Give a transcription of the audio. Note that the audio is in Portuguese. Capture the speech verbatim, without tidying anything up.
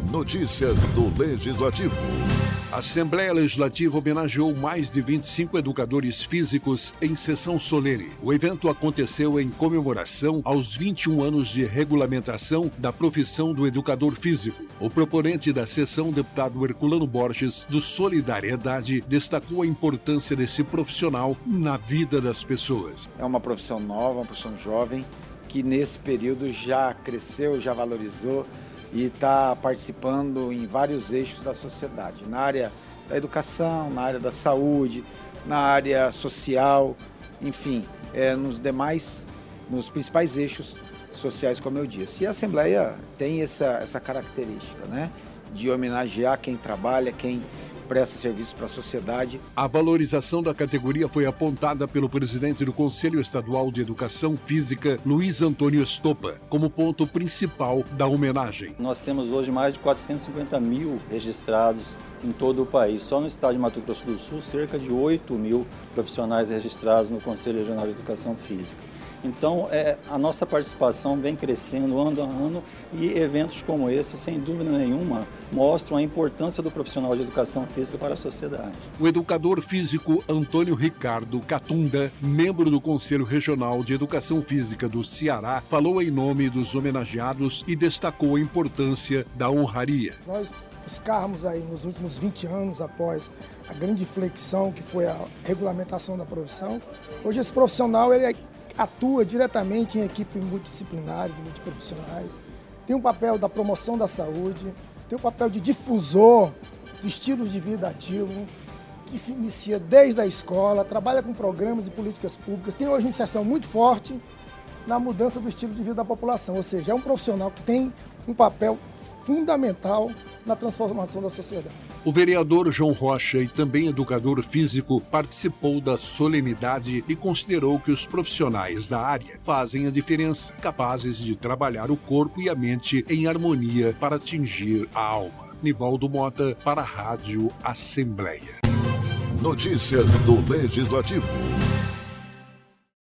Notícias do Legislativo. A Assembleia Legislativa homenageou mais de vinte e cinco educadores físicos em sessão solene. O evento aconteceu em comemoração aos vinte e um anos de regulamentação da profissão do educador físico. O proponente da sessão, deputado Herculano Borges, do Solidariedade, destacou a importância desse profissional na vida das pessoas. É uma profissão nova, uma profissão jovem, que nesse período já cresceu, já valorizou e está participando em vários eixos da sociedade, na área da educação, na área da saúde, na área social, enfim, é, nos demais, nos principais eixos sociais, como eu disse. E a Assembleia tem essa, essa característica, né, de homenagear quem trabalha, quem presta serviço para a sociedade. A valorização da categoria foi apontada pelo presidente do Conselho Estadual de Educação Física, Luiz Antônio Estopa, como ponto principal da homenagem. Nós temos hoje mais de quatrocentos e cinquenta mil registrados em todo o país. Só no estado de Mato Grosso do Sul, cerca de oito mil profissionais registrados no Conselho Regional de Educação Física. Então, é, a nossa participação vem crescendo ano a ano e eventos como esse, sem dúvida nenhuma, mostram a importância do profissional de educação física para a sociedade. O educador físico Antônio Ricardo Catunda, membro do Conselho Regional de Educação Física do Ceará, falou em nome dos homenageados e destacou a importância da honraria. Nós buscarmos aí nos últimos vinte anos, após a grande flexão que foi a regulamentação da profissão, hoje esse profissional ele é atua diretamente em equipes multidisciplinares e multiprofissionais, tem um papel da promoção da saúde, tem um papel de difusor do estilo de vida ativo, que se inicia desde a escola, trabalha com programas e políticas públicas, tem hoje uma inserção muito forte na mudança do estilo de vida da população, ou seja, é um profissional que tem um papel fundamental na transformação da sociedade. O vereador João Rocha, e também educador físico, participou da solenidade e considerou que os profissionais da área fazem a diferença, capazes de trabalhar o corpo e a mente em harmonia para atingir a alma. Nivaldo Mota, para a Rádio Assembleia. Notícias do Legislativo.